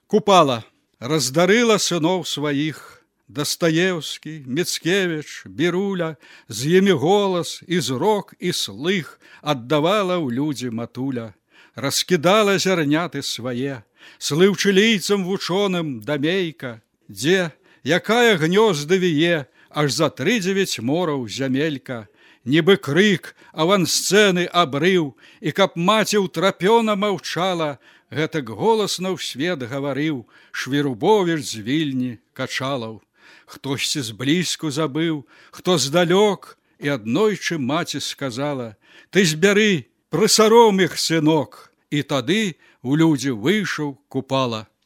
Купала раздарыла сыноў сваіх, Дастаеўскі, Міцкевіч, Біруля, з імі голас, і зрок, і слых аддавала ў людзі матуля. Раскідала зярняты свае, слыў чылійцам вучоным дамейка, дзе, якая гнёзды вие, аж за 39 мораў зямелька. Нібы крык, авансцэны абрыў, і каб маці ўтрапёна маўчала, гэтак голасна ў свет гаварыў Швірубовіч з Вільні Качалаў. Хтосьці зблізку забыў, хто здалёк, і аднойчы маці сказала: «Ты збяры, прысаром іх, сынок!» І тады у людзі выйшаў Купала.